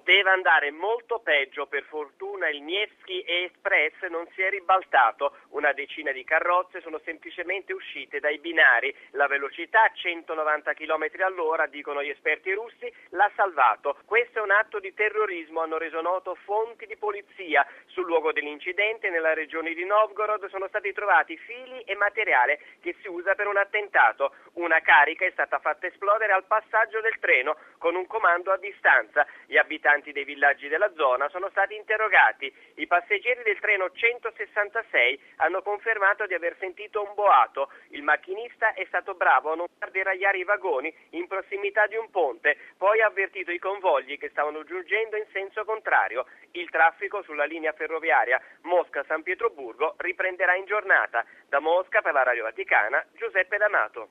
Poteva andare molto peggio, per fortuna il Nevsky Express non si è ribaltato. Una decina di carrozze sono semplicemente uscite dai binari. La velocità, 190 km all'ora, dicono gli esperti russi, l'ha salvato. Questo è un atto di terrorismo, hanno reso noto fonti di polizia. Sul luogo dell'incidente, nella regione di Novgorod, sono stati trovati fili e materiale che si usa per un attentato. Una carica è stata fatta esplodere al passaggio del treno con un comando a distanza. Gli abitanti dei villaggi della zona sono stati interrogati. I passeggeri del treno 166 hanno confermato di aver sentito un boato. Il macchinista è stato bravo a non far deragliare i vagoni in prossimità di un ponte, poi ha avvertito i convogli che stavano giungendo in senso contrario. Il traffico sulla linea ferroviaria Mosca-San Pietroburgo riprenderà in giornata. Da Mosca per la Radio Vaticana, Giuseppe D'Amato.